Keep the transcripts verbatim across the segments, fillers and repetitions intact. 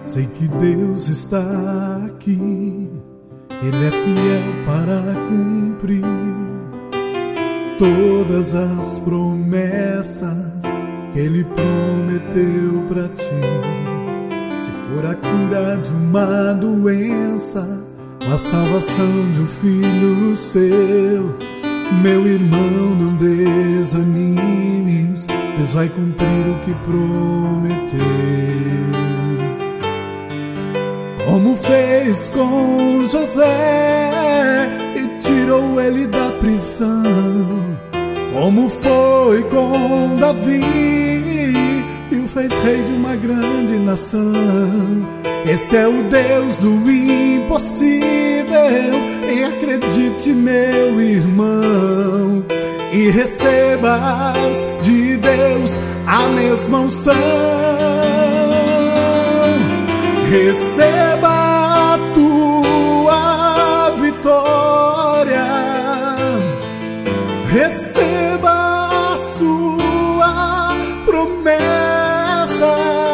Sei que Deus está aqui, Ele é fiel para cumprir todas as promessas que Ele prometeu para ti. Se for a cura de uma doença, a salvação de um filho seu, meu irmão, não desanimes, Deus vai cumprir o que prometeu. Como fez com José e tirou ele da prisão, como foi com Davi e o fez rei de uma grande nação. Esse é o Deus do impossível, e acredite, meu irmão, e recebas de Deus a mesma unção. Receba a tua vitória, receba a sua promessa,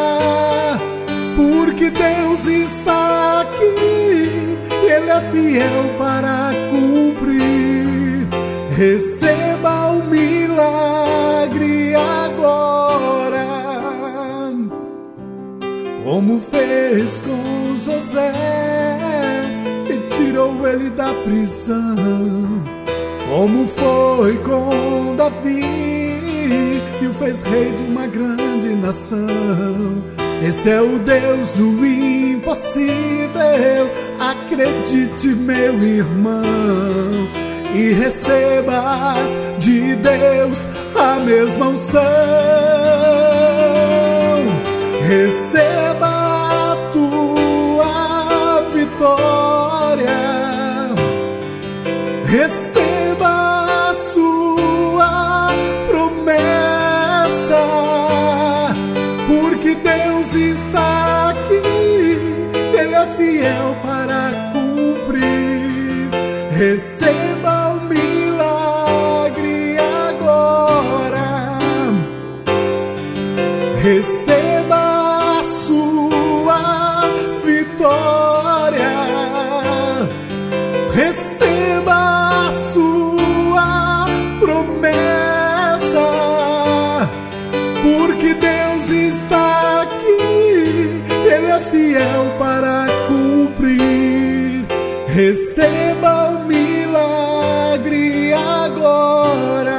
porque Deus está aqui, Ele é fiel para cumprir. Receba o milagre agora, como fez com José e tirou ele da prisão, como foi com Davi e o fez rei de uma grande nação. Esse é o Deus do impossível, acredite, meu irmão, e recebas de Deus a mesma unção. Receba a tua vitória, receba a sua promessa, porque Deus está aqui, Ele é fiel para cumprir. Receba o milagre agora, receba a sua vitória, receba a sua promessa, porque Deus está aqui, Ele é fiel para cumprir. Receba o milagre agora,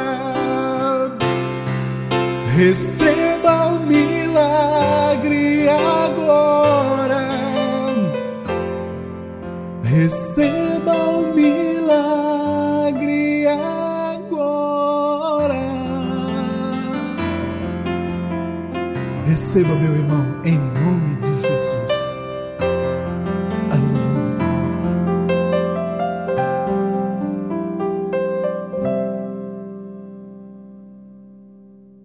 receba o milagre agora, receba o milagre agora. Receba, meu irmão, em